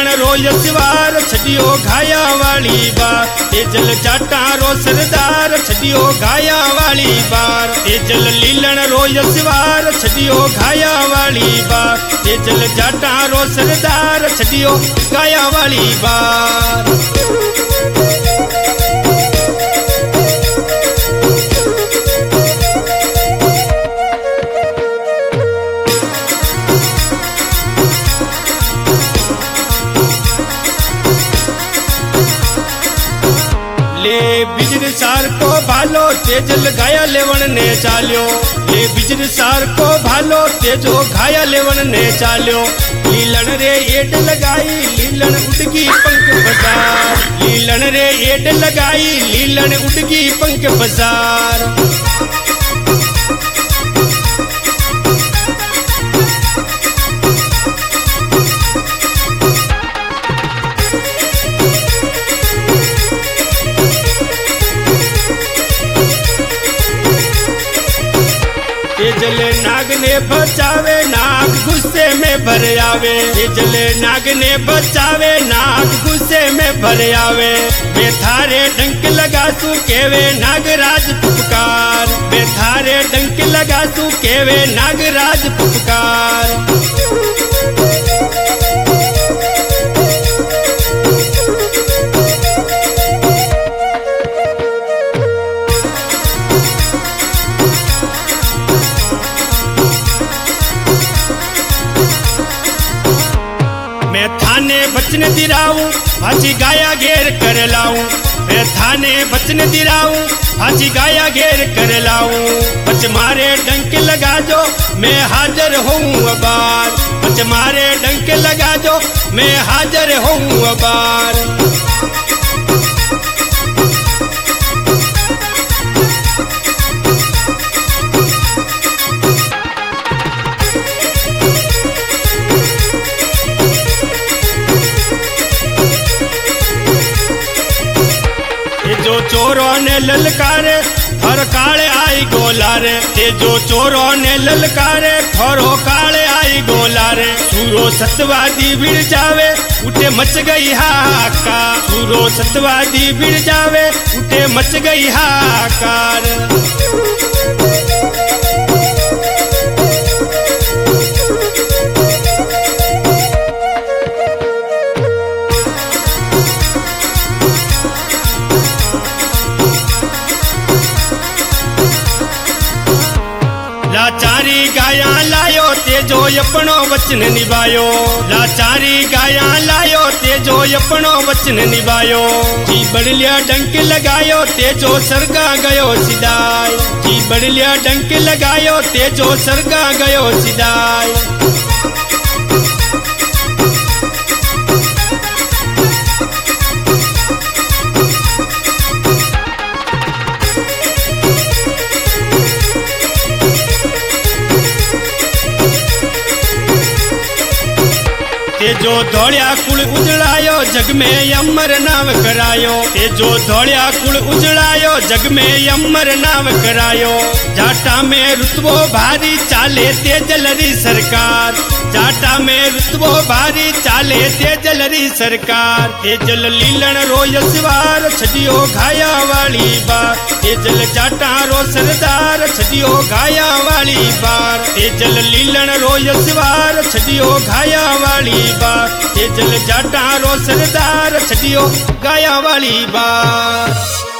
लीलण रो यशवार छड़ियो घाया वाली बार। तेजल जाटा रो सरदार छड़ियो घाया वाली बार। तेजल लीलण रो यशवार छड़ियो घाया वाली बार। तेजल जाटा रो सरदार छड़ियो घाया वाली बार। ले बिजर सार को भालो तेजल घाया लेवन ने चाल्यो। ले बिजर सार को भालो तेजो घाया लेवन ने चाल्यो। लीलण रे एड लगाई लीलण उड़गी पंख बाजार। लीलण रे एड लगाई लीलण उड़गी पंख बाजार। तेजल नाग ने बचावे नाग गुस्से में भर आवे। तेजल नाग ने बचावे नाग गुस्से में भर आवे। मैं थारे डंक लगासू केवे नागराज पुकार। मैं थारे डंक लगासू केवे नागराज पुकार। मैं थाने बचन दिराऊं फांसी गाया घेर कर लाऊं। मैं थाने बचन दिराऊं फांसी गाया घेर कर लाऊं। बच मारे डंक लगा जो मैं हाजिर हूँ अबार। बच मारे डंक लगा जो मैं हाजिर हूँ अबार। जो चोरों ने ललकारे थर काले आई गोलारे। ते जो चोरों ने ललकारे थोरो काले आई गोलारे। सूरो सतवादी भिड़ जावे उठे मच गई हाहाकार। सूरो सतवादी भिड़ जावे उठे मच गई हाहाकार। लाचारी गाया लायो तेजो अपनो वचन निभायो। लाचारी गाया लायो तेजो अपनो वचन निभायो। जी बड़लिया डंक लगायो तेजो सरगा गयो सिदाई। जी बड़लिया डंक लगायो तेजो सरगा गयो सिदाई। तेजो धोलिया कुल उजड़ायो जग में अमर नाम करायो। तेजो धोलिया कुल उजड़ायो जग में अमर नाम करायो। जाटा में रुतबो भारी चाले तेजल री सरकार। जाटा में रुतबो भारी चाले तेजल री सरकार। तेजल लीलण रो यशवार छड़ियो घाया वाली बार। तेजल जाटा रो सरदार छड़ियो घाया वाली बार। तेजल लीलण रो यशवार छड़ियो घाया वाली बार। तेजल जाटा रो सरदार छड़ियो घाया वाली बार।